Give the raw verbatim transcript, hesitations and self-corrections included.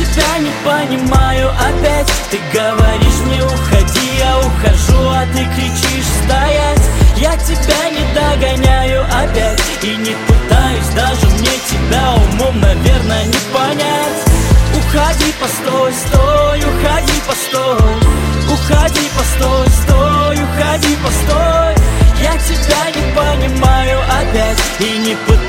тебя не понимаю опять. Ты говоришь мне уходи, я ухожу, а ты кричишь стоять. Я тебя не догоняю опять и не пытаюсь даже мне тебя умом, наверное, не понять. Уходи, постой, стой, уходи, постой. Уходи, постой, стой, уходи, постой. Я тебя не понимаю опять и не пытаюсь